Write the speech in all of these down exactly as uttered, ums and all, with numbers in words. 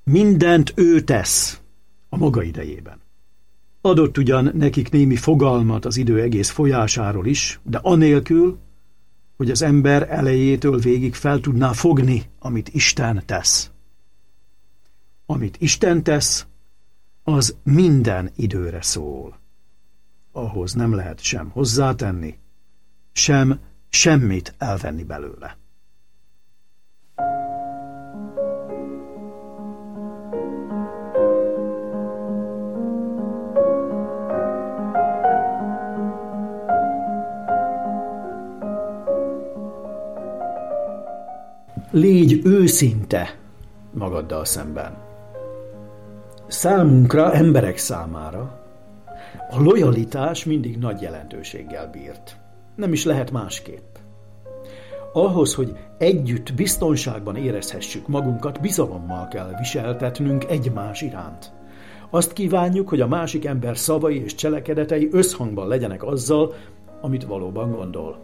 Mindent ő tesz a maga idejében. Adott ugyan nekik némi fogalmat az idő egész folyásáról is, de anélkül, hogy az ember elejétől végig fel tudná fogni, amit Isten tesz. Amit Isten tesz, az minden időre szól. Ahhoz nem lehet sem hozzátenni, sem semmit elvenni belőle. Légy őszinte magaddal szemben. Számunkra, emberek számára a lojalitás mindig nagy jelentőséggel bírt. Nem is lehet másképp. Ahhoz, hogy együtt biztonságban érezhessük magunkat, bizalommal kell viseltetnünk egymás iránt. Azt kívánjuk, hogy a másik ember szavai és cselekedetei összhangban legyenek azzal, amit valóban gondol.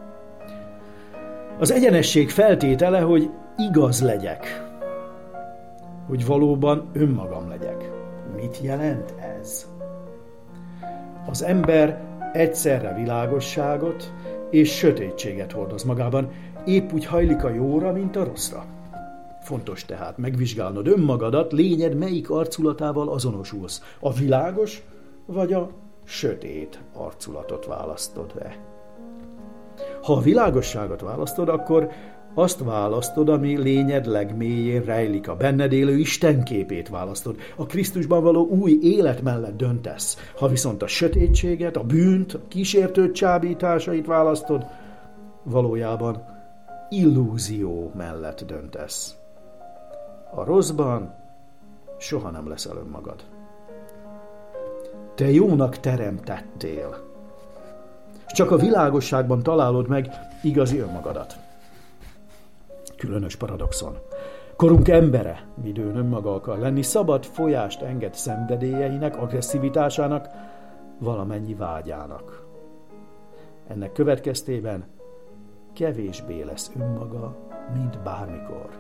Az egyenesség feltétele, hogy igaz legyek, hogy valóban önmagam legyek. Mit jelent ez? Az ember egyszerre világosságot és sötétséget hordoz magában, épp úgy hajlik a jóra, mint a rosszra. Fontos tehát megvizsgálnod önmagadat, lényed melyik arculatával azonosulsz. A világos vagy a sötét arculatot választod-e? Ha a világosságot választod, akkor azt választod, ami lényed legmélyén rejlik, a benned élő Isten képét választod, a Krisztusban való új élet mellett döntesz. Ha viszont a sötétséget, a bűnt, a kísértőt csábításait választod, valójában illúzió mellett döntesz. A rosszban soha nem leszel önmagad. Te jónak teremtettél, és csak a világosságban találod meg igazi önmagadat. Különös paradoxon. Korunk embere, midőn önmaga akar lenni, szabad folyást enged szenvedélyeinek, agresszivitásának, valamennyi vágyának. Ennek következtében kevésbé lesz önmaga, mint bármikor.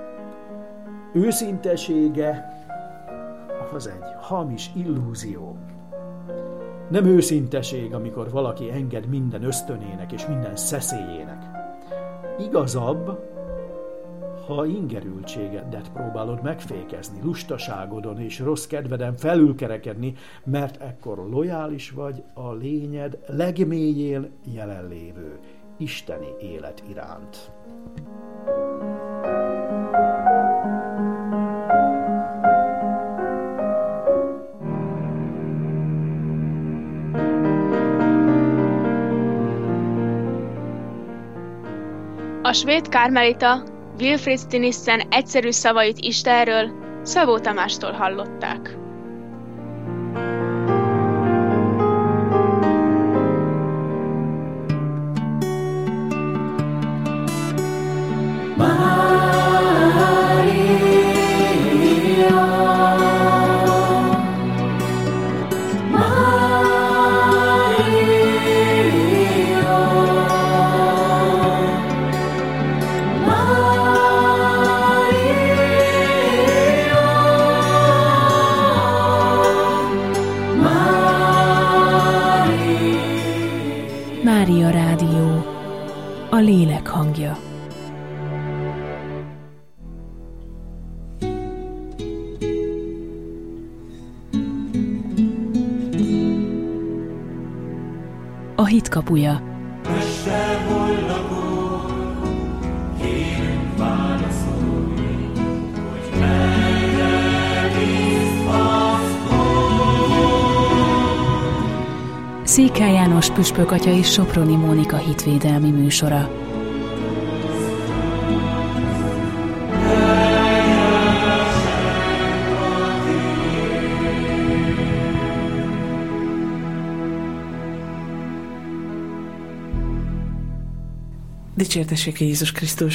Őszintesége az egy hamis illúzió. Nem őszinteség, amikor valaki enged minden ösztönének és minden szeszélyének. Igazabb, ha ingerültségedet próbálod megfékezni, lustaságodon és rossz kedveden felülkerekedni, mert ekkor lojális vagy a lényed legmélyén jelenlévő isteni élet iránt. A svéd kármelita Wilfrid Stinissen egyszerű szavait Istenről Szabó Tamástól hallották. Mária Rádió, a lélek hangja. A hit kapuja. Székely János püspök atya és Soproni Mónika hitvédelmi műsora. Dicsértessék Jézus Krisztus!